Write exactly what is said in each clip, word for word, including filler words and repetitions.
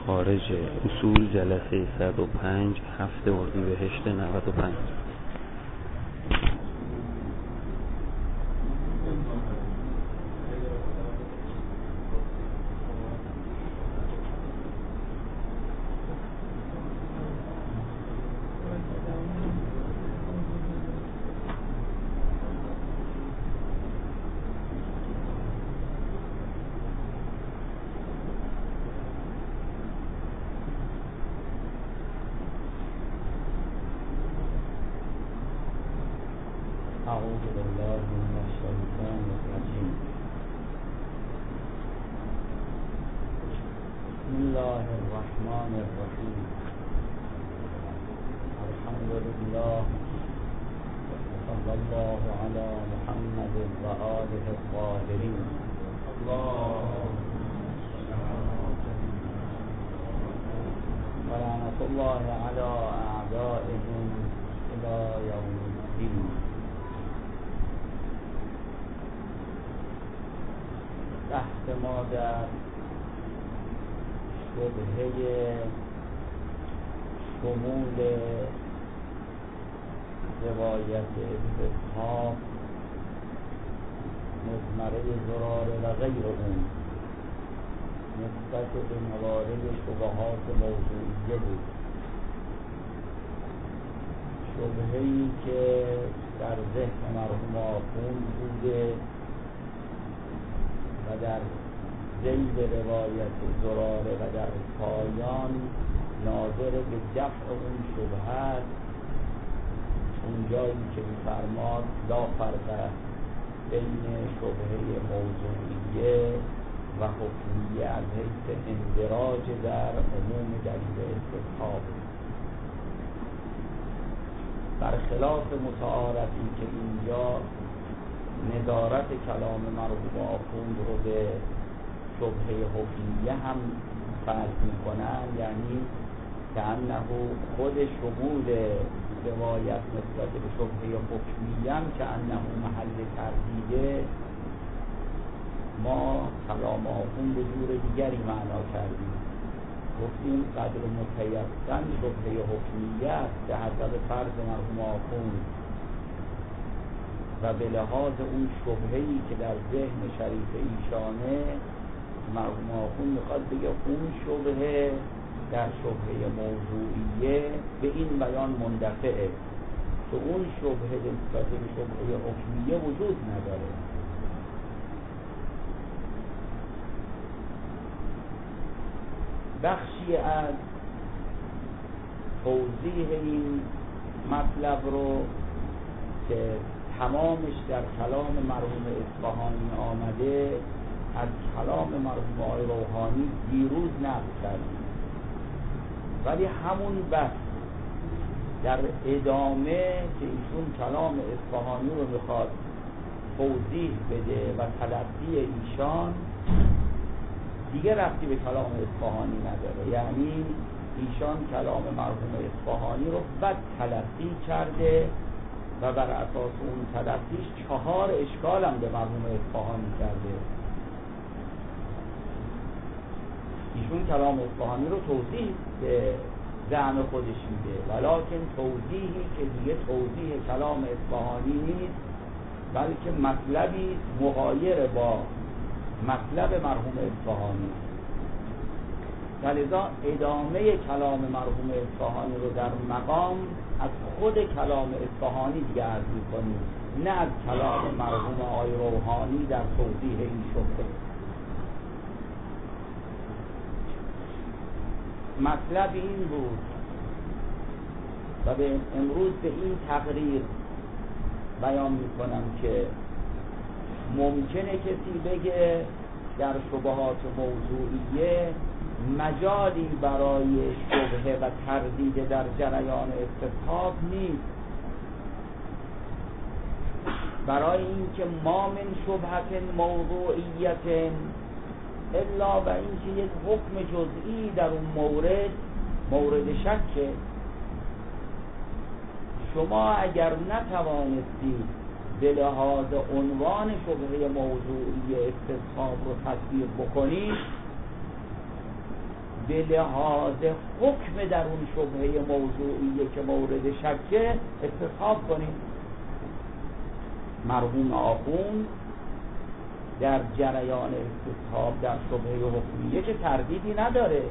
خارج اصول جلسه صد و پنج هفته اردیبهشت نود و پنج. أعوذ بالله من الشيطان الرجيم. بسم الله الرحمن الرحيم. الحمد لله صلى الله على محمد وآله الطاهرين. ولعنة الله على أعدائهم إلى يوم الدين. بحث ما در شبهه شمول روایت استصحاب مضمره زراره و غیر اون نسبت به موارد شبهات موضوعیه بود. شبهه‌ای که در ذهن مرحوم آخوند بوده و در ذیل روایت زراره و در پایان ناظر به دفع اون شبهه است. اونجایی که می‌فرماد لا فرق بین شبهه موضوعیه و حکمیه از حیث اندراج در عموم دلیل استصحاب، برخلاف متعارفی که اینجا نظارت کلام مرحوم آخوند رو به شبهه حکمیه هم فرض میکنن، یعنی که انه خود شمول روایت نسبت به شبهه حکمیه هم که انه محل تردیده. ما کلام آخوند به جور دیگری معنا کردیم، گفتیم قدر متیقن شبهه حکمیه است به حسب فرض مرحوم آخوند و به لحاظ اون شبهه‌ای که در ذهن شریف ایشانه مرحوم آخوند میخواد بگه اون شبهه در شبهه موضوعیه به این بیان مندفعه که اون شبهه نسبت به شبهه حکمیه وجود نداره. بخشی از توضیح این مطلب رو که تمامش در کلام مرحوم اصفهانی آمده از کلام مرحوم آقای روحانی دیروز نقل کردیم، ولی همون بس در ادامه که ایشون کلام اصفهانی رو میخواد توضیح بده و تلقی ایشان دیگه ربطی به کلام اصفهانی نداره، یعنی ایشان کلام مرحوم اصفهانی رو بد تلقی کرده و بر اساس اون تلقیش چهار اشکال هم به مرحوم اصفهانی کرده. ایشون کلام اصفهانی رو توضیح به زعم خودش میده، ولکن توضیحی که دیگه توضیح کلام اصفهانی نیست، بلکه مطلبی مغایر با مطلب مرحوم اصفهانی. لذا ادامه کلام مرحوم اصفهانی رو در مقام از خود کلام اصفهانی دیگه عرض می‌کنیم، نه از کلام مرحوم آقای روحانی در توضیح این شبهه. مطلب این بود و به امروز به این تقریر بیان می‌کنم که ممکنه کسی بگه در شبهات موضوعیه مجالی برای شبهه و تردید در جریان استصحاب نیست، برای اینکه ما من شبهت موضوعیت الا و اینکه یک حکم جزئی در اون مورد مورد شکه. شما اگر نتوانستید به لحاظ عنوان شبهه موضوعی استصحاب رو تصویر بکنید، به لحاظ حکم در اون شبهه موضوعیه که مورد شکه استصحاب کنیم. مرحوم آخوند در جریان استصحاب در شبهه حکمیه که تردیدی نداره،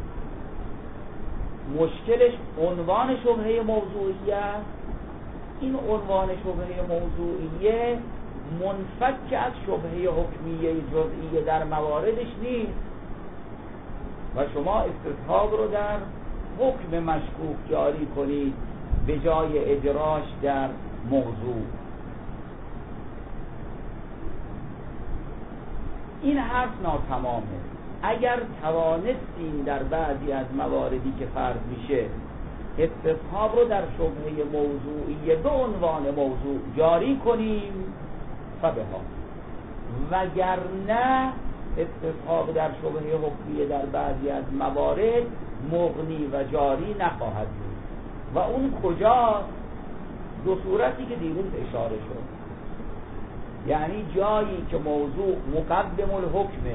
مشکلش عنوان شبهه موضوعیه است. این عنوان شبهه موضوعیه منفک از شبهه حکمیه جزئیه در مواردش نیست و شما استصحاب رو در حکم مشکوک جاری کنید به جای اجراش در موضوع. این حرف ناتمامه. اگر توانستیم در بعضی از مواردی که فرض میشه استصحاب رو در شبهه موضوعیه به عنوان موضوع جاری کنیم فبها، وگرنه استصحاب در شبهه حکمیه در بعضی از موارد مغنی و جاری نخواهد بود. و اون کجاست؟ دو صورتی که دیروز اشاره شد، یعنی جایی که موضوع مقدم الحکمه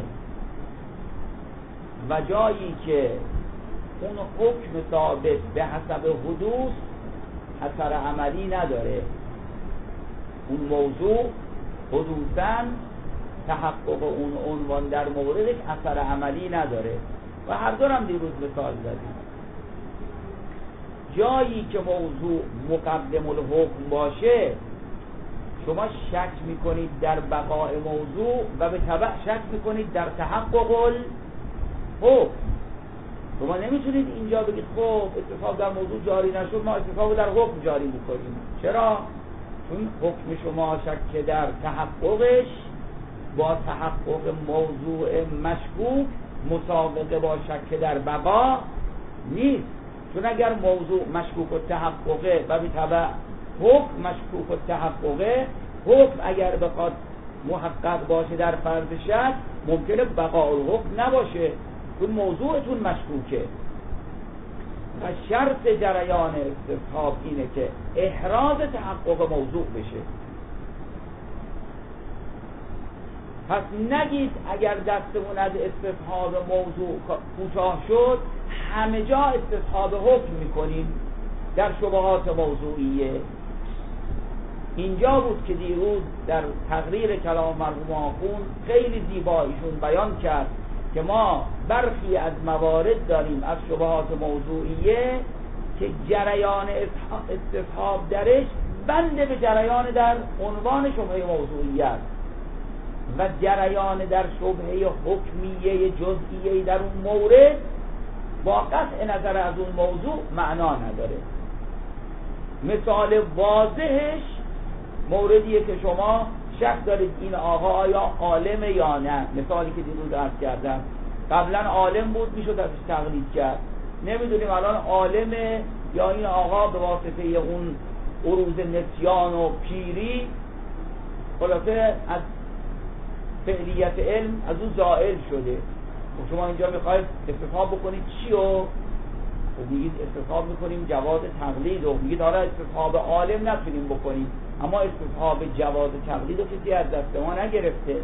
و جایی که اون حکم ثابت به حسب حدوث اثر عملی نداره. اون موضوع حدوثاً تحقق اون عنوان در موردش اثر عملی نداره و هر دو هم دیروز مثال زدیم. جایی که موضوع مقدم الحکم باشه شما شک میکنید در بقاء موضوع و به تبع شک میکنید در تحقق الحکم. شما نمیتونید اینجا بگید خب استصحاب در موضوع جاری نشد ما استصحاب در حکم جاری میکنیم. چرا؟ چون حکم شما شک در تحققش با تحقق موضوع مشکوک مسابقه با شک در بقا نیست. چون اگر موضوع مشکوک و تحققه و به تبع حکم مشکوک و تحققه، حکم اگر بخواد محقق باشه در فرض شک ممکنه بقاء الحکم نباشه چون موضوعتون مشکوکه. و شرط جریان استصحاب اینه که احراز تحقق موضوع بشه. پس نگید اگر دستمون از استصحاب موضوع کوتاه شد همه جا استصحاب حکم میکنیم در شبهات موضوعیه. اینجا بود که دیروز در تقریر کلام مرحوم آخوند خیلی زیبا ایشون بیان کرد که ما برخی از موارد داریم از شبهات موضوعیه که جریان استصحاب درش بنده به جریان در عنوان شبهه موضوعیه است و جریان در شبهه حکمیه جزئیه در اون مورد با قطع نظر از اون موضوع معنا نداره. مثال واضحش موردیه که شما شک دارید این آقا آیا عالمه یا نه. مثالی که دیروز عرض کردم قبلا عالم بود میشد ازش تقلید کرد، نمیدونیم الان عالمه یا این آقا به واسطه اون عروض نسیان و پیری خلاصه از فعلیت علم از اون زائل شده. و شما اینجا میخواید استصحاب بکنید چی و میگید استصحاب میکنیم جواز تقلید و میگید حالا استصحاب عالم نتونیم بکنیم، اما استصحاب جواز تقلید رو کسی از دست ما نگرفته.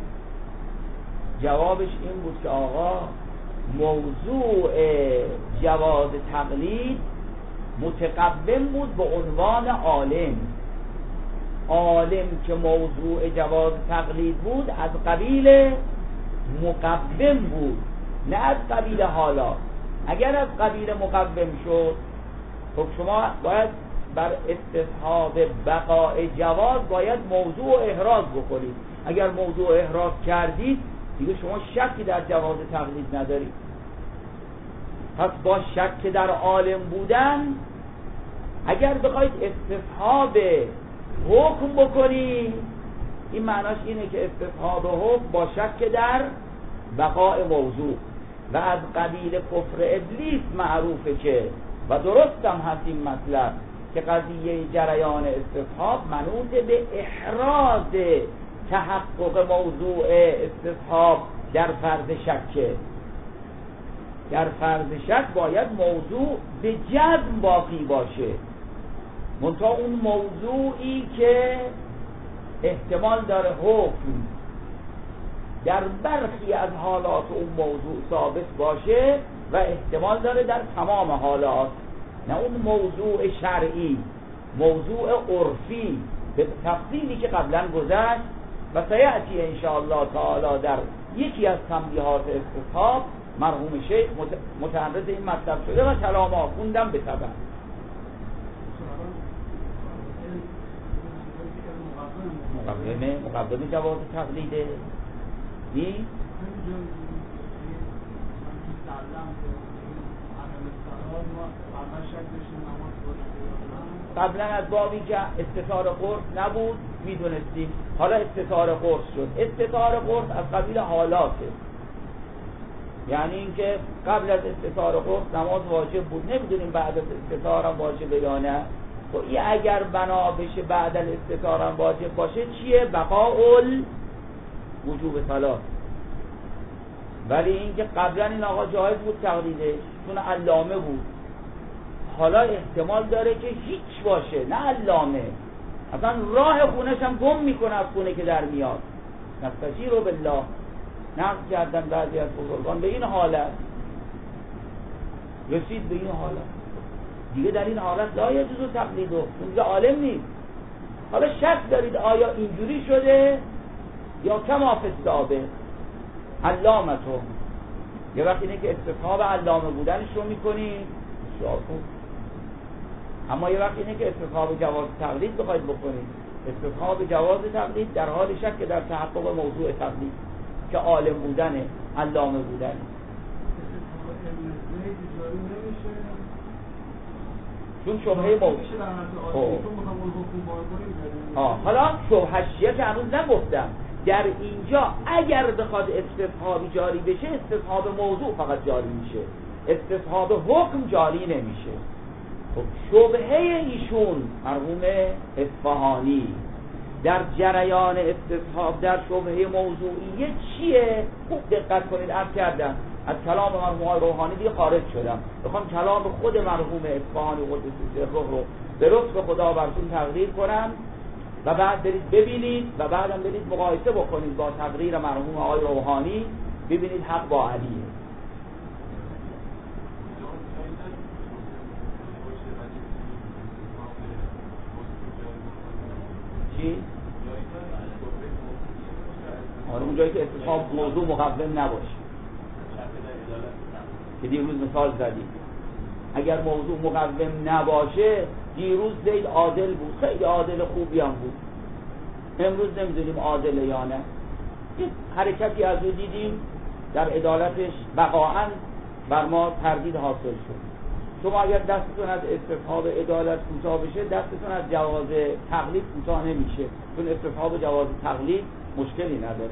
جوابش این بود که آقا موضوع جواز تقلید متقدم بود به عنوان عالم. عالم که موضوع جواز تقلید بود از قبیل مقدم بود نه از قبیل حالا. اگر از قبیل مقدم شد خب شما باید بر استصحاب بقاء جواز باید موضوع احراز بکنید. اگر موضوع احراز کردید دیگه شما شکی در جواز تقلید ندارید. پس با شک در عالم بودن اگر بخواید استصحاب حکم بکنید این معناش اینه که استصحاب حکم با شک در بقاء موضوع و از قبیل کفر ابلیس معروفه که و درست هم هست این مطلب که قضیه جریان استصحاب منوط به احراز تحقق موضوع استصحاب در فرض شکه. در فرض شک باید موضوع به جزم باقی باشه، منتها اون موضوعی که احتمال داره حکم در برخی از حالات اون موضوع ثابت باشه و احتمال داره در تمام حالات، نه اون موضوع شرعی، موضوع عرفی به تفصیلی که قبلا گذشت و سیأتی انشاءالله تعالی در یکی از تنبیهات استصحاب مرحوم شیخ متعرض این مطلب شده و کلام آخوندم به طبع. مقدمه مقدمه جواز تقلیده نی؟ قبلا از بابی که استطار قرص نبود میدونستیم، حالا استطار قرص شد. استطار قرص از قبیل حالاته، یعنی اینکه قبل از استطار قرص نماز واجب بود، نمیدونیم بعد از استطار هم واجبه یا نه. و این اگر بنا بشه بعد از استطار هم واجب باشه چیه؟ بقاء وجوب صلاة. ولی اینکه قبلا این آقا جایز بود تقلیدش چون علامه بود، حالا احتمال داره که هیچ باشه، نه علامه، اصلا راه خونش هم گم میکنه از خونه که در میاد. نستجیر بالله نقل کردن بعضی از بزرگان به این حالت، رسید به این حالت دیگه. در این حالت لا یجوز تقلید و اونجا عالم نیست. حالا شک دارید آیا اینجوری شده یا کما فی السابق علامتو، یه وقت اینه که استصحاب علامه بودنش رو میکنید شاکو، اما یه وقت اینه که استصحاب جواز تقلید بخواید بکنید. استصحاب جواز تقلید در حال شک در تحقق موضوع تقلید که عالم بودنه، علامه بودنه. چون شبهه موضوع آه حالا شبهشیه که هنوز نگفتم. در اینجا اگر بخواد استصحابی جاری بشه، استصحاب موضوع فقط جاری میشه، استصحاب حکم جاری نمیشه. خب شبهه ایشون مرحوم اصفهانی در جریان استصحاب در شبهه موضوعیه چیه؟ خوب دقت کنید. عرض کردم از کلام مرحوم روحانی دیگه خارج شدم، بخوام کلام خود مرحوم اصفهانی قدس سره رو به لطف خدا براتون تقریر کنم و بعد برید ببینید و بعدم برید مقایسه بکنید با تقریر مرحوم آقای روحانی، ببینید حق با علیه. چی؟ آره اون جایی که استصحاب موضوع مقوم نباشه که دیروز مثال زدیم. اگر موضوع مقوم نباشه، دیروز زید عادل بود، خیلی عادل خوبی هم بود، امروز نمیدونیم عادل یا نه. یه حرکتی از او دیدیم در عدالتش وقاعاً بر ما تردید حاصل شد. شما اگر دستتون از استصحاب عدالت کوتاه بشه، دستتون از جواز تقلید کوتاه نمیشه، چون استصحاب جواز تقلید مشکلی نداره.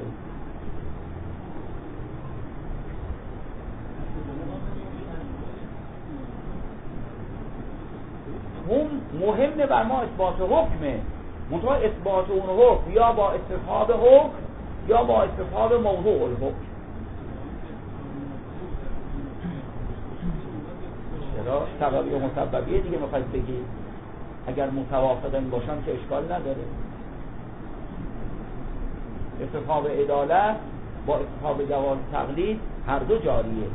هم مهمه بر ما اثبات حکمه، منتها اثبات اون حکم یا با استصحاب حکم یا با استصحاب موضوع الحکم. چرا؟ سببی و مسببیه دیگه میخواید بگید. اگر متوافقین باشن که اشکال نداره. استصحاب عدالت با استصحاب جواز تقلید هر دو جاریه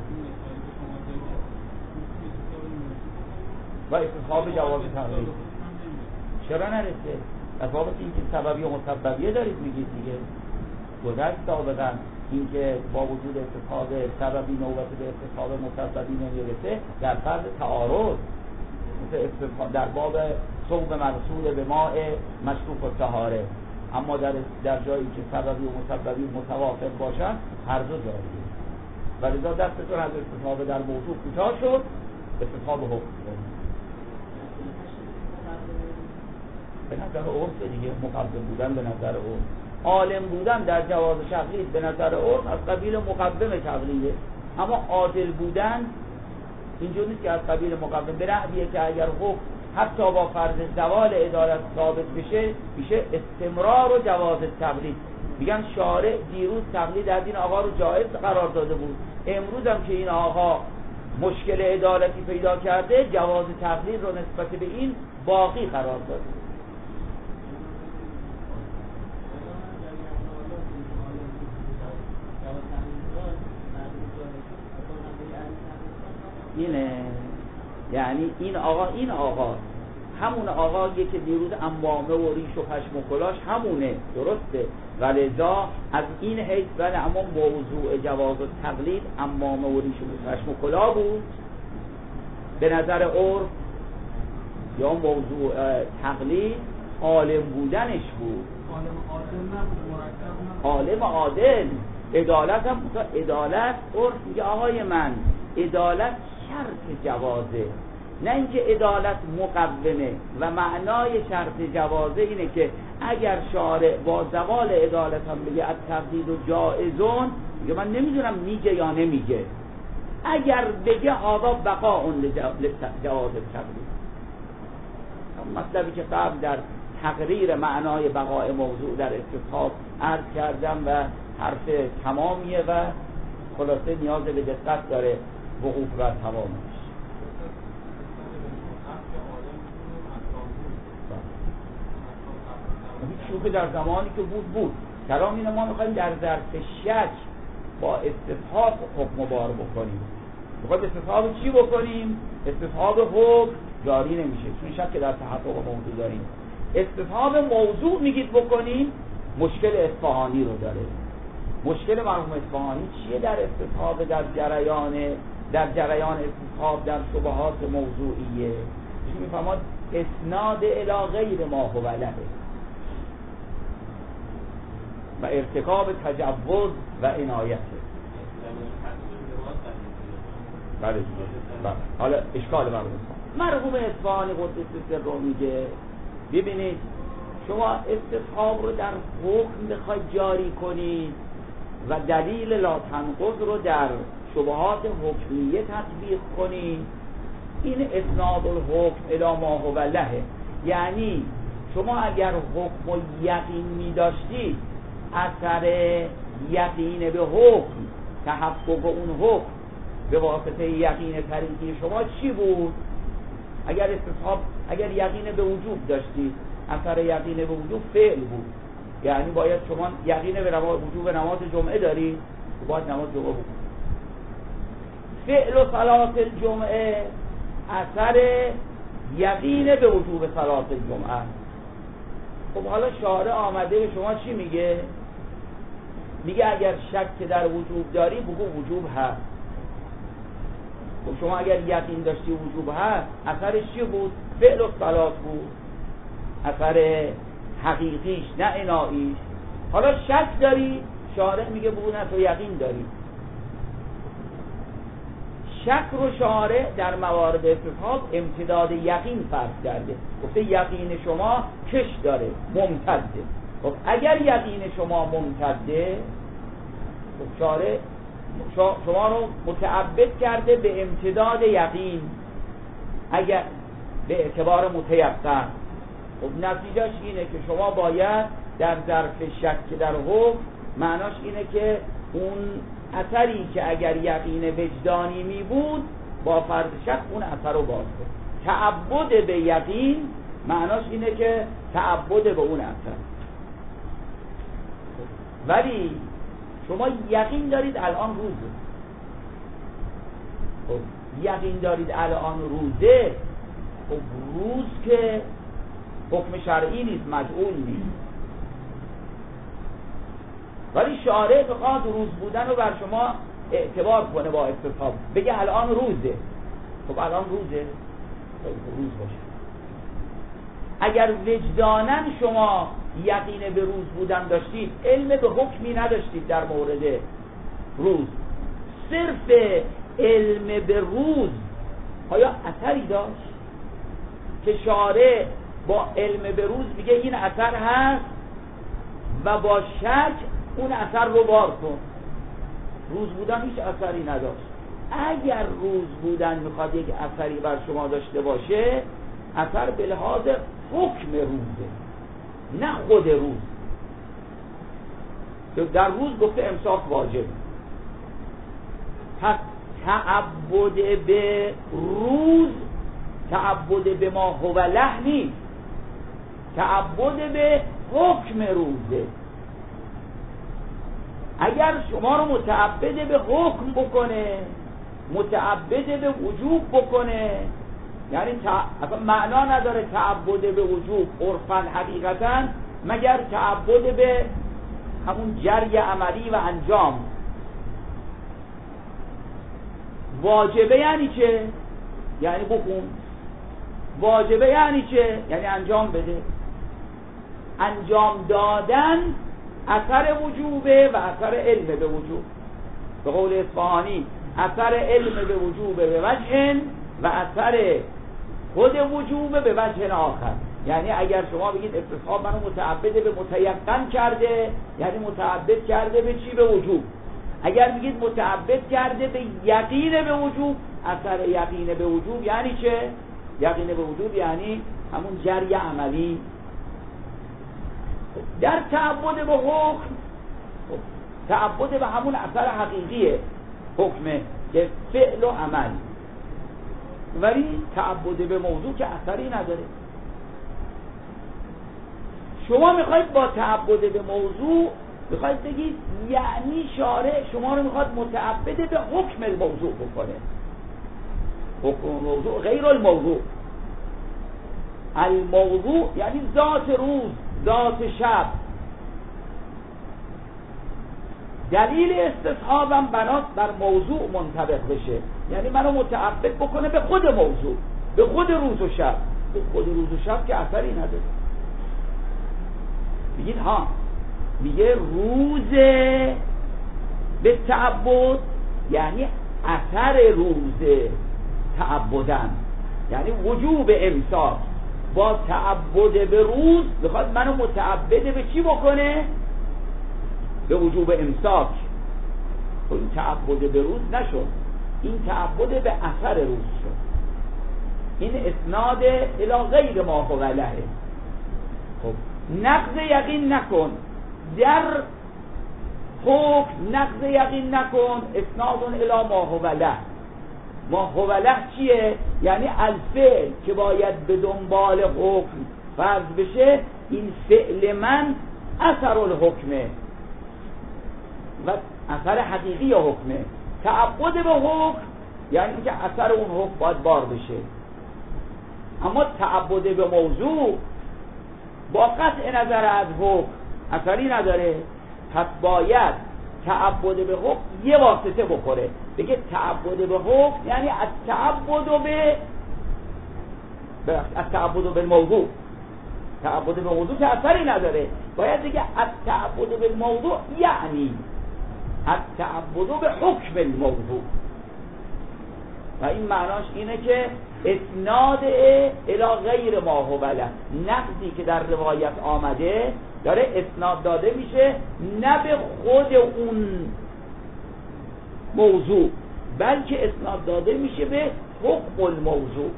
و استصحاب جواز تقلید چرا نرسه؟ از بابت اینکه سببی و مسببیه دارید میگید دیگه. گذشت سابقا اینکه با وجود استصحاب سببی نوبت به استصحاب مسببی نمیرسه در فرض تعارض، مثل در باب صوب مرسول به ماء مشروف و طهاره. اما در در جایی که سببی و مسببی متوافق باشن هر دو جاریه. ولذا دستتون از استصحاب در موضوع کوتاه شد، استصحاب حکم به نظر عرف دیگه. مقدم بودن به نظر عرف، عالم بودن در جواز تقلید به نظر عرف از قبیل مقدم تقلیده. اما عادل بودن اینجور نیست که از قبیل مقدم، به نحویه که اگر حکم حتی با فرض زوال عدالت ثابت بشه، میشه استمرار و جواز تقلید. میگن شارع دیروز تقلید از این آقا رو جایز قرار داده بود، امروز هم که این آقا مشکل عدالتی پیدا کرده، جواز تقلید رو نسبت به این باقی قرار داده. اینه، یعنی این آقا این آقا همون آقاییه که دیروز انبامه و ریش و پشم و کلاش همونه، درسته، ولذا از این حیث ولی اما موضوع جواز و تقلید انبامه و ریش و پشم و کلا بود به نظر عرف، یا موضوع تقلید عالم بودنش بود. عالم عادل عدالت هم عدالت عرف میگه آقای من عدالت شرط جوازه، نه اینکه عدالت مقومه. و معنای شرط جوازه اینه که اگر شارع با زوال عدالت هم بگه از تقلید و جائزون، میگه من نمیدونم میگه یا نمیگه، اگر بگه آقا بقا اون جواز تقلید. مطلبی که قبل در تقریر معنای بقای موضوع در استصحاب عرض کردم و حرف تمامیه و خلاصه نیاز به دقت داره وقوف بر تمامش. شوخی در زمانی که بود بود کلام اینه، ما میخوایم در ظرف شک با استصحاب حکم بار بکنیم. میخوایم استصحاب چی بکنیم؟ استصحاب حکم جاری نمیشه چون شک در تحقق موضوع داریم. استصحاب موضوع میگید بکنیم، مشکل اصفهانی رو داره. مشکل مرحوم اصفهانی چیه در استصحاب در جریان در جریان استصحاب در شبهات موضوعیه؟ چون میفهماد اسناد الی غیر ما هو له و ارتکاب تجوز و عنایته. بله حالا اشکال مرحوم مرحوم اصفهانی قدس سر رو میگه ببینید شما استصحاب رو در حکم بخواید جاری کنید و دلیل لا تنقض رو در شبهات حکمیه تطبیق کنید، این اسناد الحکم الی ما هو له. یعنی شما اگر حکم و یقین می داشتید، اثر یقین به حکم، تحقق اون حکم به واسطه یقین طریقی شما چی بود؟ اگر استصحاب اگر یقین به وجوب داشتید، اثر یقین به وجوب فعل بود. یعنی باید شما یقین به نماز وجوب نماز جمعه دارید، باید نماز جمعه بود. فعل و صلات الجمعه اثر یقین به وجوب صلات الجمعه. خب حالا شارع آمده به شما چی میگه؟ میگه اگر شک در وجوب داری بگو وجوب هست. خب شما اگر یقین داشتی وجوب هست، اثرش چی بود؟ فعل و صلات بود، اثر حقیقیش نه عناییش. حالا شک داری، شارع میگه بگو نه تو یقین داری. شک رو شارع در موارد استصحاب امتداد یقین فرض کرده، گفته یقین شما کش داره، ممتده. خب اگر یقین شما ممتده، خب شارع شما رو متعبد کرده به امتداد یقین اگر به اعتبار متیقن. خب نتیجهش اینه که شما باید در ظرف شک در حکم معناش اینه که اون اثری که اگر یقین وجدانی می بود با فرض شک اون اثر رو باز کن. تعبد به یقین معناش اینه که تعبد به اون اثر. ولی شما یقین دارید الان روزه، خب یقین دارید الان روزه، خب روز که حکم شرعی نیست، مجعول نیست، ولی شارع بخواد روز بودن رو بر شما اعتبار کنه با استصحاب، بگه الان روزه. خب الان روزه، خب روز باشه. اگر وجدانن شما یقین به روز بودن داشتید، علم به حکمی نداشتید در مورد روز، صرف علم به روز آیا اثری داشت که شارع با علم به روز میگه این اثر هست و با شک اون اثر رو بار کن؟ روز بودن هیچ اثری نداشت. اگر روز بودن میخواد یک اثری بر شما داشته باشه، اثر به لحاظ حکم روزه، نه خود روز. در روز گفته امساک واجب، پس تعبد به روز تعبد به ما هو له نیست، تعبد به حکم روزه. اگر شما رو متعبد به حکم بکنه، متعبد به وجوب بکنه، یعنی اصلا معنا نداره تعبد به وجوب عرفاً حقیقتاً مگر تعبد به همون جری عملی و انجام. واجبه یعنی چه؟ یعنی بکن. واجبه یعنی چه؟ یعنی انجام بده. انجام دادن اثر وجوبه و اثر علم به وجوب. به قول اصفهانی اثر علم به وجوب به وجه و اثر خود وجوب به وجه آخر. یعنی اگر شما بگید استصحاب منو متعبد به متیقن کرده، یعنی متعبد کرده به چی؟ به وجوب. اگر بگید متعبد کرده به یقین به وجوب، اثر یقین به وجوب یعنی چه؟ یقین به وجوب یعنی همون جری عملی. در تعبد به حکم، تعبد به همون اثر حقیقیه حکمه که فعل و عمل، ولی تعبد به موضوع که اثری نداره. شما میخواید با تعبد به موضوع میخواید بگید یعنی شارع شما رو میخواد متعبد به حکم الموضوع بکنه. حکم الموضوع غیر الموضوع. الموضوع یعنی ذات روز، ذات شب. دلیل استصحابم بناست بر موضوع منطبق بشه، یعنی منو متعبد بکنه به خود موضوع، به خود روز و شب. به خود روز و شب که اثری نداره. بگید ها میگه روز به تعبد یعنی اثر روز تعبدن، یعنی وجوب امساک. با تعبد به روز بخواد منو متعبد به چی بکنه؟ به وجوب امساک. این تعبد به روز نشد، این تعبد به اثر روز شد. این اسناد الی غیر ما هو له. خب نقض یقین نکن در حکم، نقض یقین نکن اسناد الی ما هو له. ما هو له چیه؟ یعنی الفعل که باید به دنبال حکم فرض بشه، این فعل من اثر الحکمه و اثر حقیقی حکمه. تعبد به حکم یعنی که اثر اون حکم باید بار بشه. اما تعبد به موضوع با قطع نظر از حکم اثری نداره، پس باید تعبد به حکم یه واسطه بخوره. بگه تعبد به حکم یعنی از تعبد به از تعبد به موضوع. تعبد به موضوع که اثری نداره، باید بگه از تعبد به موضوع یعنی از تعبد به حکم الموضوع. و این معناش اینه که اسناد الی غیر ما هو له، نقضی که در روایت آمده داره اسناد داده میشه نه به خود اون موضوع، بلکه اسناد داده میشه به حکم الموضوع.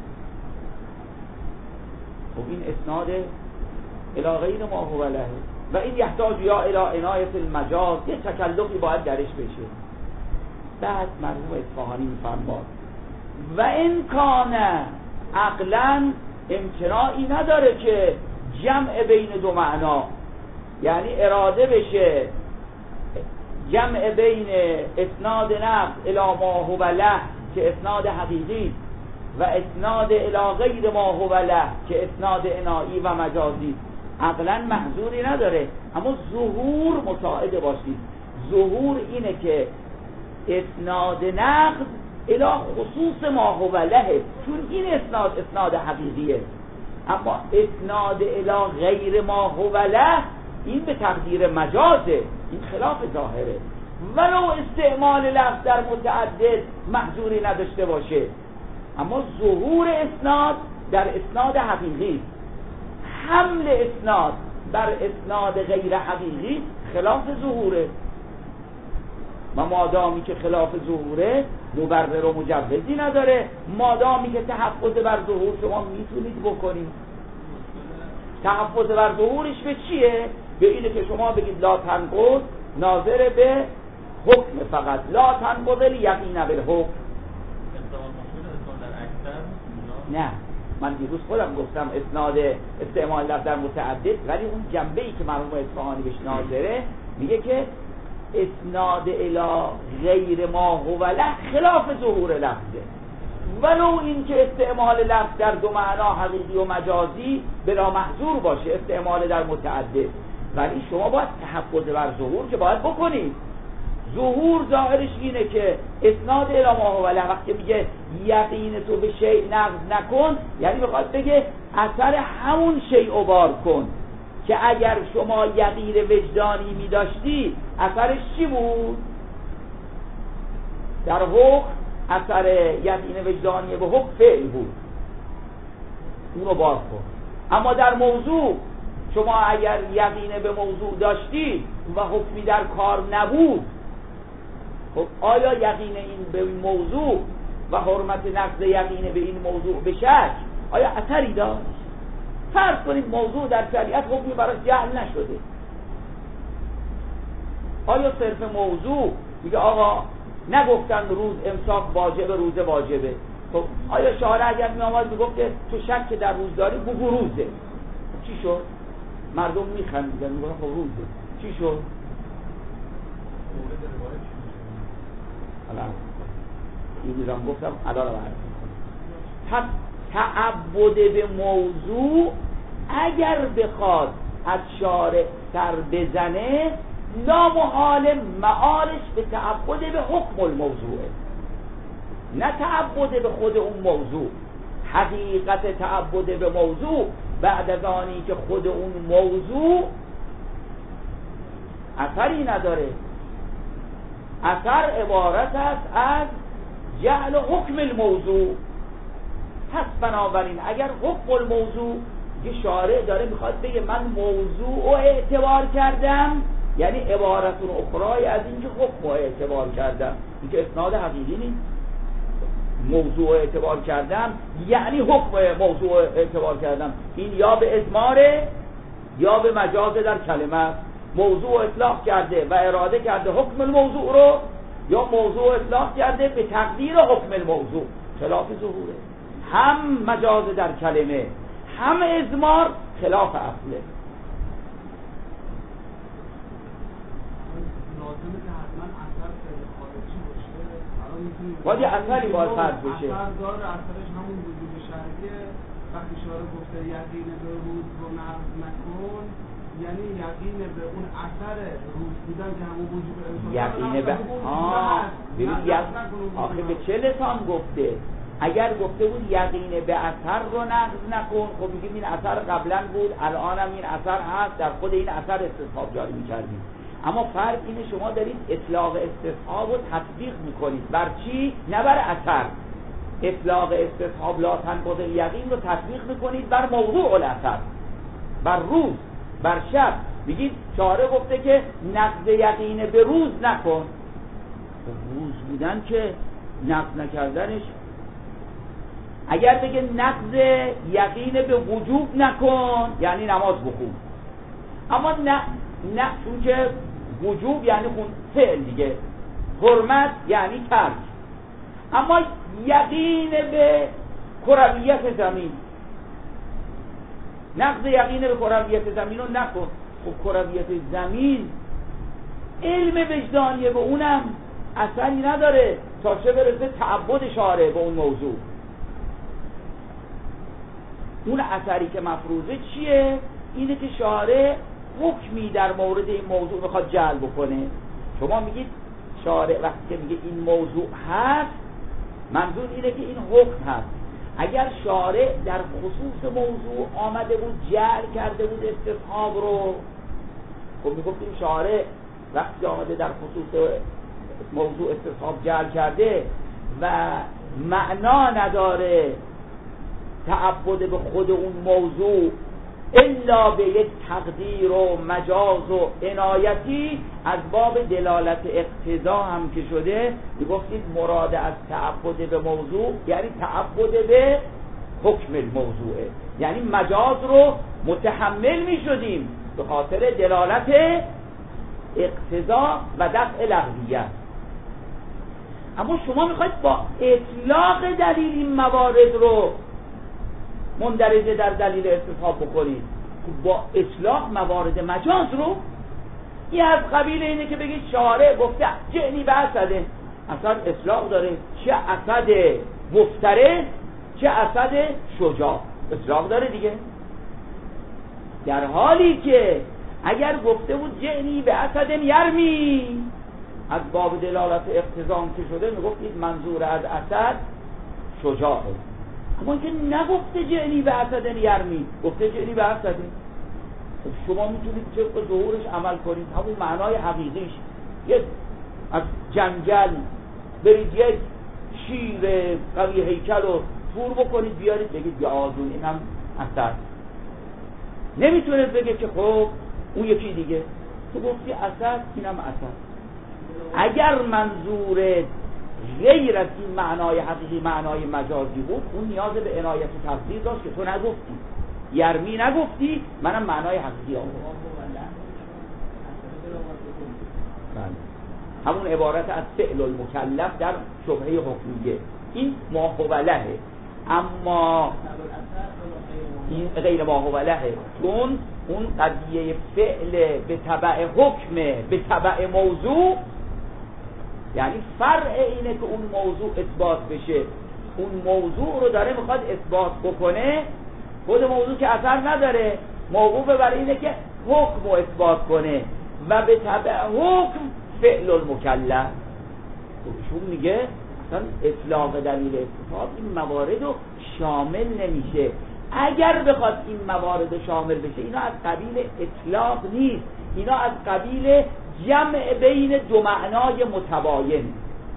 خب این اسناد الی غیر ما هو له و این یحتاج یا الی عنایت المجاز، یه تکلفی باید درش بشه. بعد مرحوم اصفهانی میفرماد و این کان عقلا امتناعی نداره که جمع بین دو معنا، یعنی اراده بشه جمع بین اسناد نقض الی ما هو له که اسناد حقیقی و اسناد الی غیر ما هو له که اسناد عنایی و مجازی. عقلا محظوری نداره، اما ظهور مساعد باشید. ظهور اینه که اسناد نقض الی خصوص ما هو له، چون این اسناد اسناد حقیقیه، اما اسناد الی غیر ما هو له این به تقدیر مجازه، این خلاف ظاهره. ولو استعمال لفظ در متعدد محظوری نداشته باشه، اما ظهور اسناد در اسناد حقیقی، حمل اسناد بر اسناد غیر حقیقی خلاف ظهوره. و مادامی که خلاف ظهوره مبرر و مجوزی نداره، مادامی که تحفظ بر ظهور شما میتونید بکنید. تحفظ بر ظهورش به چیه؟ به اینه که شما بگید لا تنقض ناظر به حکم فقط، لا تنقض الیقین بالحکم. نه، من دیروز خودم گفتم اسناد استعمال لفظ در متعدد، ولی اون جنبه‌ای که مرحوم اصفهانی بهش ناظره میگه که اسناد الی غیر ما هو له خلاف ظهور لفظه، ولو این که استعمال لفظ در دو معنا حقیقی و مجازی بلا محظور باشه، استعمال در متعدد، ولی شما باید تحفظ بر ظهور که باید بکنید. ظهور ظاهرش اینه که اسناد الی ما هو له وقتی میگه یقین تو به شیء نقض نکن، یعنی میخواد بگه اثر همون شیء رو بار کن که اگر شما یقین وجدانی میداشتی اثرش چی بود؟ در حکم اثر یقین وجدانی به حکم فعل بود، اونو بار کن. اما در موضوع شما اگر یقین به موضوع داشتی و حکمی در کار نبود، خب آیا یقین این به این موضوع و حرمت نقض یقین به این موضوع به شک آیا اثری داشت؟ فرض کنید موضوع در شریعت حکمی برای جعل نشده، آیا صرف موضوع میگه آقا نگفتن روز امساک واجبه، روزه واجبه، خب آیا شارع اگر می آمد میگفت که تو شک که در روز داری بگو روزه، چی شد؟ مردم میخندیدن میگن خب روزه، چی شد؟ الان این میرم گفتم الان رو عرض میکنم. تعبد به موضوع اگر بخواد از شارع سر بزنه لامحال معالش به تعبد به حکم الموضوعه، نه تعبد به خود اون موضوع. حقیقت تعبد به موضوع بعد از آنی که خود اون موضوع اثری نداره، اثر عبارت است از جعل حکم الموضوع. پس بنابراین اگر حکم الموضوع یه شارع داره میخواد بگه من موضوع رو اعتبار کردم، یعنی عبارتون اخرای از اینکه حکم رو اعتبار کردم، این که اسناد حقیقی نیست. موضوع اعتبار کردم یعنی حکم موضوع اعتبار کردم، این یا به اضماره یا به مجاز در کلمه. موضوع اطلاق کرده و اراده کرده حکم الموضوع رو، یا موضوع اطلاق کرده به تقدیر حکم الموضوع، خلاف ظهوره. هم مجاز در کلمه هم اضمار خلاف اصله. باید یه اثری باید فرد بشه. اثر داره، اثرش همون وجود شرعیه. وقتی شارع گفته یقین به روز رو نقض نکن، یعنی یقین به اون اثر روز بودن که همون وجود انسان یقین به آه ببین آخه به چه لسان گفته؟ اگر گفته بود یقین به اثر رو نقض نکن، خب میگیم این اثر قبلا بود، الان هم این اثر هست، در خود این اثر استصحاب جاری میکردیم. اما فرق اینه شما دارید اطلاق استصحاب رو تطبیق میکنید بر چی؟ نه بر اثر. اطلاق استصحاب لا تنقض الیقین رو تطبیق میکنید بر موضوع الاثر، بر روز، بر شب. میگید شارع گفته که نقض یقین به روز نکن، روز بودن که نقض نکردنش. اگر بگه نقض یقین به وجوب نکن یعنی نماز بخون، اما نه نه چون که وجوب یعنی خون فعل دیگه، حرمت یعنی ترک. اما یقین به کرویت زمین، نقض یقین به کرویت زمین رو نکن. خب کرویت زمین علم وجدانیه، به اونم اثری نداره تا چه برسه تعبد شارع به اون موضوع. اون اثری که مفروضه چیه؟ اینه که شارع حکمی در مورد این موضوع میخواد جعل بکنه. شما میگید شارع وقتی که میگه این موضوع هست، منظور اینه که این حکم هست. اگر شارع در خصوص موضوع آمده بود جعل کرده بود استصحاب رو، خب میگفتیم شارع وقتی آمده در خصوص موضوع استصحاب جعل کرده و معنا نداره تعبد به خود اون موضوع الا به یک تقدیر و مجاز و عنایتی، از باب دلالت اقتضا هم که شده میگفتید مراد از تعبد به موضوع یعنی تعبد به حکم الموضوعه، یعنی مجاز رو متحمل میشدیم به خاطر دلالت اقتضا و دفع لغویت. اما شما میخواید با اطلاق دلیل این موارد رو مندرجه در دلیل استصحاب بکنید، با اطلاق موارد مجاز رو، این از قبیل اینه که بگید شارع گفته جعنی به اسده، اسد اطلاق داره، چه اسد مفترس چه اسد شجاع اطلاق داره دیگه. در حالی که اگر گفته بود جعنی به اسد یرمی، از باب دلالت اقتضام که شده میگفتید منظور از اسد شجاعه، اما اینکه نگفته جعنی به اسد یرمی، گفته جعنی به اسده. خب شما میتونید طبق ظهورش عمل کنید، همون معنای حقیقیش. یک از جنگل برید یک شیر قوی هیکل رو تور بکنید بیارید بگید یا آزون این هم اسد. نمیتونید بگید که خب اون یکی دیگه، تو گفتی اسد اینم اسد. اگر منظور غیر از این معنای حقیقی معنای مجازی بود، اون نیاز به عنایت و تفسیر داشت که تو نگفتی، یرمی نگفتی، منم معنای حقیقی آوردم. همون عبارت از فعل المکلف در شبهه حکمیه، این ماهولهه، اما این غیر ماهولهه، چون اون قضیه فعل به تبع حکمه به تبع موضوع، یعنی فرع اینه که اون موضوع اثبات بشه، اون موضوع رو داره میخواد اثبات بکنه، خود موضوع که اثر نداره، موقوف بر اینه که حکم رو اثبات کنه و به تبع حکم فعل المکلف. چون میگه اصلا اطلاق دلیل استفاد این موارد رو شامل نمیشه. اگر بخواد این موارد شامل بشه، اینا از قبیل اطلاق نیست، اینا از قبیل جمع بین دو معنای متباین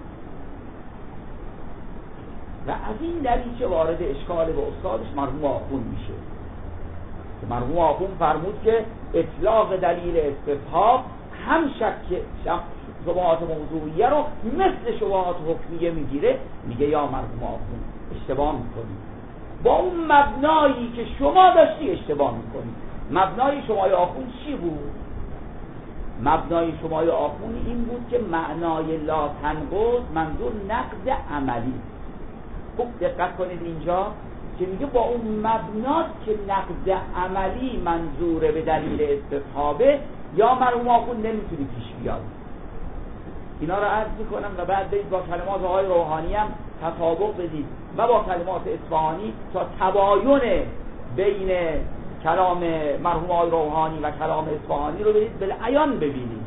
و از این دریچه وارد اشکال به استادش مرحوم آخوند میشه. مرحوم آخوند فرمود که اطلاق دلیل استفهام هم شک شبهات موضوعیه رو مثل شبهات حکمیه میگیره. میگه یا مرحوم آخوند اشتباه میکنی، با اون مبنایی که شما داشتی اشتباه میکنی. مبنای شمای آخوند چی بود؟ مبنای شمای آخوند این بود که معنای لا تنقض منظور نقض عملی. خوب دقت کنید اینجا که میگه با اون مبنات که نقض عملی منظوره به دلیل استفهامه، یا مرحوم آخوند نمیتونی پیش بیاد. اینا رو عرض میکنم و بعد برید با کلمات آقای روحانی هم تطابق بدید و با کلمات اصفهانی تا تباین بین کلام مرحوم آقای روحانی و کلام اصفهانی رو برید بالعیان ببینید.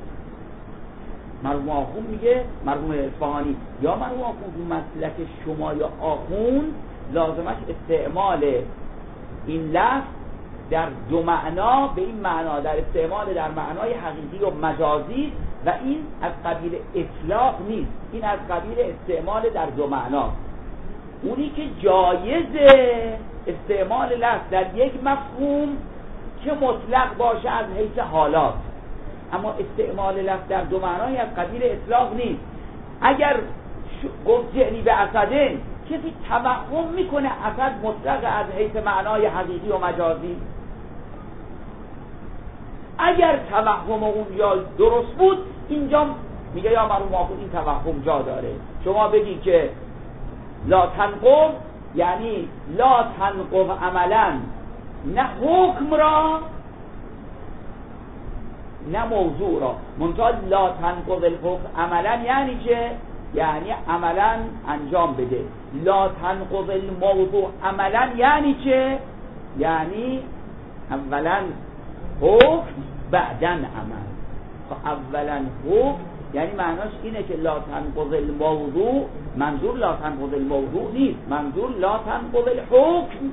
مرحوم آخوند میگه، مرحوم اصفهانی یا مرحوم آخوند مسلک شما یا آخوند لازمش استعمال این لفظ در دو معنا به این معنا، در استعمال در معنای حقیقی و مجازی، و این از قبیل اطلاق نیست، این از قبیل استعمال در دو معنا. اونی که جایزه استعمال لفظ در یک مفهوم که مطلق باشه از حیث حالات، اما استعمال لفظ در دو معنای از قبیل اطلاق نیست. اگر گفت جعنی به اسدن، کسی توهم میکنه اسد مطلق از حیث معنای حقیقی و مجازی؟ اگر توهم اون یا درست بود، اینجا میگه یا مرحوم آخوند این توهم جا داره. شما بگی که لا تنقض یعنی لا تنقض عملا، نه حکم را نه موضوع را. منتها لا تنقض الحکم عملا یعنی که یعنی عملا انجام بده. لا تنقض الموضوع عملا یعنی که یعنی اولا حکم بعدن عمل. اولا حکم یعنی معناش اینه که لا تنقض الموضوع، منظور لا تنقض الموضوع نیست، منظور لا تنقض الحکم.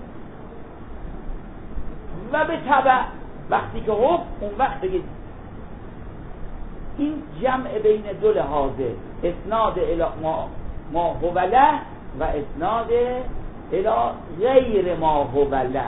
و به تبع وقتی که حکم، اون وقت بگید این جمع بین دو لحاظه، اسناد الی ما, ما هو له و اسناد الی غیر ما هو له.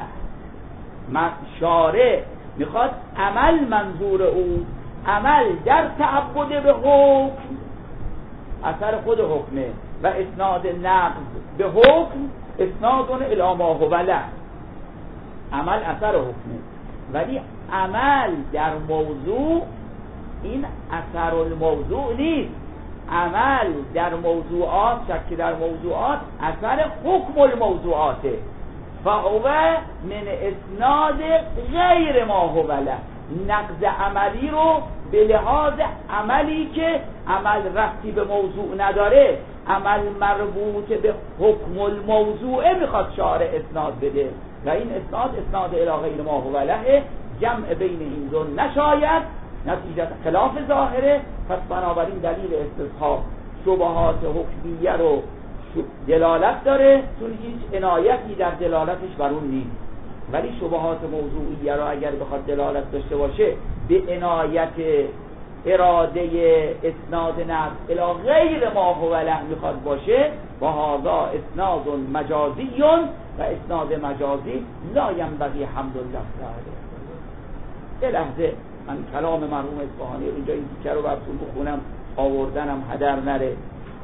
شارع میخواد عمل منظور او، عمل در تعبد به حکم اثر خود حکمه، و اسناد نقض به حکم اسناد الی ما هو له، عمل اثر حکمه. ولی عمل در موضوع این اثر الموضوع نیست، عمل در موضوعات، شک در موضوعات اثر حکم الموضوعاته. فهو من اسناد غیر ما هو له، نقض عملی رو به لحاظ عملی که عمل ربطی به موضوع نداره، عمل مربوط به حکم الموضوعه میخواد شارع اسناد بده و این اسناد اسناد الی غیر ما هو له، جمع بین این دو نشاید، نتیجه خلاف ظاهره. پس بنابراین دلیل استصحاب شبهات حکمیه رو دلالت داره، چون هیچ عنایتی در دلالتش بر اون نیست. ولی شبهات موضوعیه رو اگر بخواد دلالت داشته باشه به عنایت اراده اسناد نفس الی غیر ما هو له میخواد باشه، و هذا اسناد مجازی و اسناد مجازی لا ینبغی حمل اللفظ علیه. یه لحظه من کلام مرحوم اصفهانی اینجا این تیکه رو براتون بخونم، آوردنم هدر نره.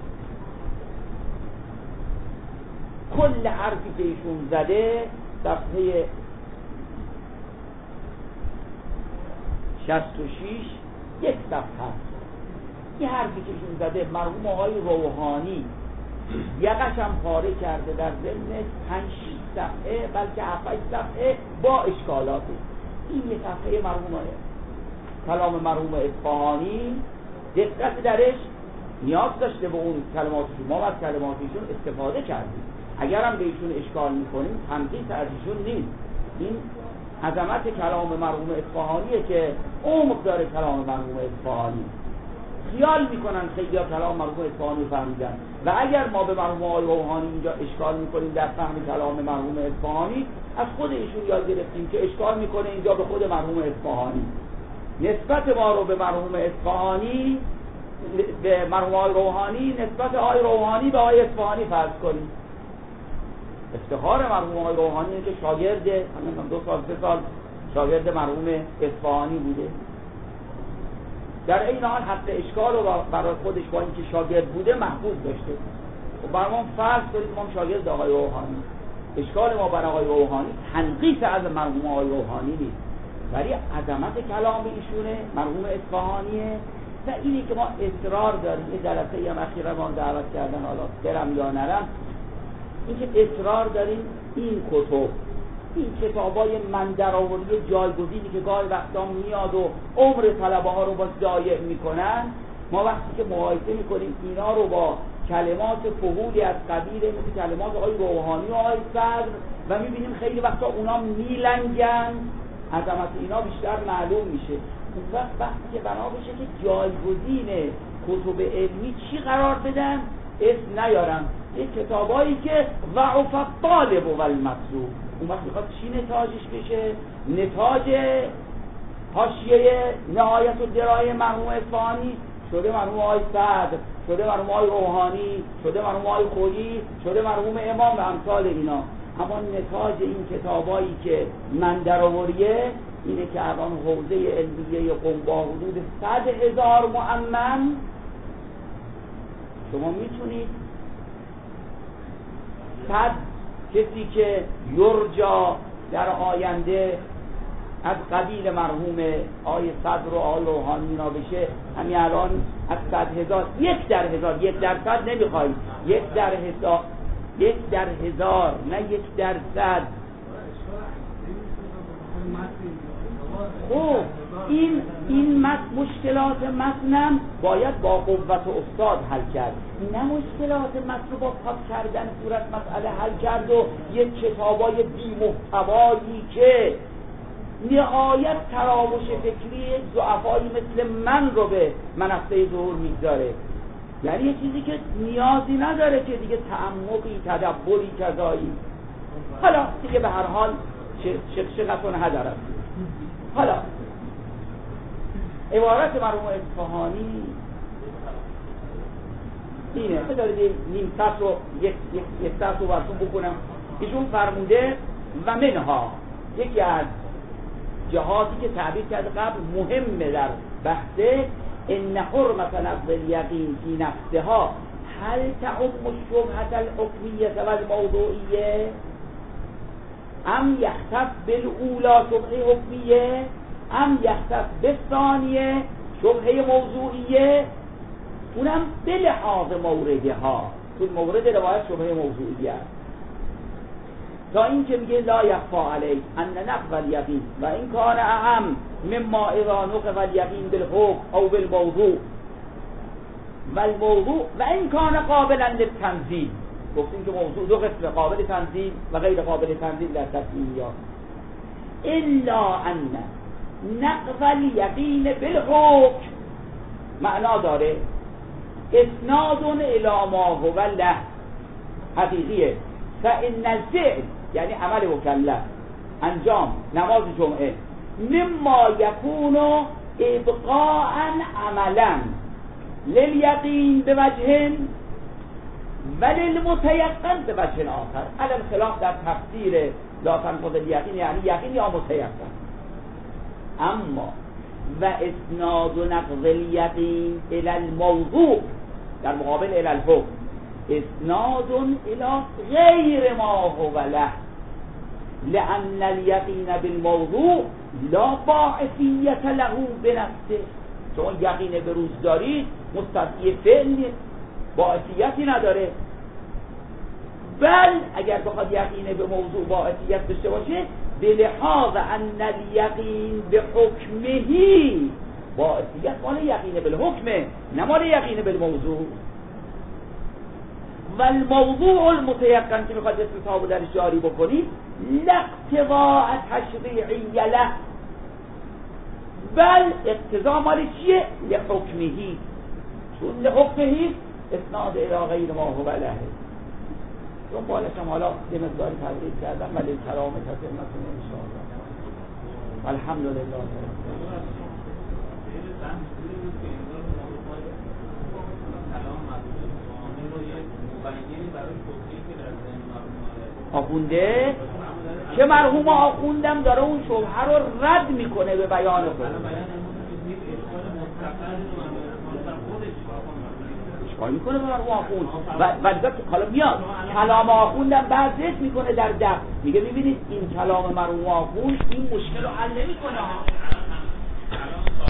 کل حرفی که ایشون زده صفحه شصت و شش یک صفحه هست. این حرفی که ایشون زده مرحوم آقای روحانی یقش هم پاره کرده در ضمن پنج شش صفحه بلکه هفت صفحه با اشکالاته. این یه صفحه مرحوم کلام مرحوم اصفهانی دقت درش نیاز داشته به اون کلماتشون، ما از کلماتشون استفاده کردیم. اگر هم به ایشون اشکال میکنیم تنقیص از ایشون نیست، این عظمت کلام مرحوم اصفهانیه که عمق داره. کلام مرحوم اصفهانی خیال میکنن خیلی ها کلام مرحوم اصفهانی فهمیدن، و اگر ما به مرحوم آقای روحانی اینجا اشکال میکنیم در فهم کلام مرحوم اصفهانی، از خود ایشون یاد گرفتیم که اشکال میکنه اینجا به خود مرحوم اصفهانی. نسبت ما رو به مرحوم اصفهانی، به مرحوم آقای روحانی، نسبت آقای روحانی به آقای اصفهانی فرض کنیم. افتخار مرحوم آقای روحانی اینه که شاگرد همین دو سال سه سال شاگرد مرحوم اصفهانی بوده، در این حال حق اشکال رو برای خودش با اینکه شاگرد بوده محفوظ داشته. و برام فرض کنید ما شاگرد آقای روحانی، اشکال ما برای آقای روحانی تنقیص از مرحوم آقای روحانی نیست، ولی عظمت کلام ایشونه مرحوم اصفهانیه. و اینی که ما اصرار داریم، این جلسه هم اخیرا ما دعوت کردن، حالا برم یا نرم، این که اصرار داریم این کتب، این کتابای من درآوردی جایگزینی که گاهی وقتا میاد و عمر طلبه ها رو با ضایع میکنن، ما وقتی که مقایسه میکنیم اینا رو با کلمات فهولی از قبیل مثل کلمات آقای روحانی و آقای صدر و میبینیم خیلی وقتا اونا میلنگن، عظمت اینا بیشتر معلوم میشه. اون وقت وقتی که بنا بشه که جایگزین کتب علمی چی قرار بدن، اسم نیارن، یه کتابایی که ضعف الطالب و المطلوب، اون وقت میخواد چی نتاجش بشه؟ نتاج حاشیه نهایت الدرایه مرحوم اصفهانی شده مرحوم آقای صدر، شده مرحوم آقای روحانی، شده مرحوم آقای خویی، شده مرحوم امام و امثال اینا. اما نتاج این کتابایی که من درآوریه اینه که الان حوزه علمیه قم با حدود صد هزار مؤمن، شما میتونید صد کسی که یرجا در آینده از قبیل مرحوم آقای صدر و آقای روحانی اینا بشه، همین الان از صد هزار یک در هزار، یک در صد نمیخواید، یک در هزار، یک در هزار نه یک در صد. خب این این مت مشکلات متنم باید با قوت استاد حل کرد، نه مشکلات متن رو با پاک کردن صورت مسئله حل کرد و یک کتابای بی محتوایی که نهایت تراوش فکری ضعفایی مثل من رو به منصه ظهور میگذاره. یعنی یه چیزی که نیازی نداره که دیگه تعمقی تدبری کذایی. حالا دیگه به هر حال شقشقتون هدر. حالا عبارت مرحوم اصفهانی اینه، بذارید نیم سطر رو یک یک یک سطر رو براتون بکنم. ایشون فرموده و منها، یکی از جهاتی که تعبیر کرده قبل مهمه در بحثه، ان حرمت نقض الیقین فی نفسها هل تعم الشبهة الحکمیه و الموضوعیه ام یختص بالاولی شبهه حکمیه ام یختص بالثانیه شبهه موضوعیه، اونم به لحاظ موردها، چون مورد روایت شبهه موضوعیه. تا این که میگه لا یخفا علیک ان نقض الیقین و این کان اهم مما اذا نقض الیقین بالحکم او بالموضوع و الموضوع و این کان قابلا للتنزیل. گفتیم که موضوع دو قسم، قابل تنزیل و غیر قابل تنزیل در تسلیمیات. الا ان نقض الیقین بالحکم معنا داره اسناد الی ما هو له حقیقیه. فان الفعل یعنی عمل مکلف، انجام نماز جمعه، مما یکون ابقاء عملا للیقین بوجه و للمتیقن بوجه آخر. علی الخلاف در تفسیر لا تنقض الیقین یعنی یقین یا متیقن. اما و اسناد نقض الیقین الی الموضوع در مقابل الی الحکم اسناد الی غیر ما هو له لأن الیقین بالموضوع لا باعثیت له بنفسه. چون یقین به روز دارید مستدعی فعل باعثیتی نداره، بل اگر بخواد یقین به موضوع باعثیت داشته باشه به لحاظ ان الیقین به حکمهی باعثیت مال یقین بالحکمه نه مال یقین بالموضوع. و الموضوع المتیقن که میخواد استصحاب درش جاری بکنید لاقتضاء تشریعی له، بل اقتضا مال چیه؟ لحکمهی. چون لحکمهی اسناد الى غیر ما هو له. چون بالشم حالا یه مقداری تدریج کردم ولی کلام تسلمتون انشاءالله. الحمدلله. آخونده که مرحوم آخوندم داره اون شبهه رو رد میکنه به بیان خود. اشکال میکنه به مرحوم آخوند و ولی حالا میاد کلام آخوندم بعد ذکر میکنه در ده میگه میبینید این کلام مرحوم آخوند این مشکل رو حل نمیکنه.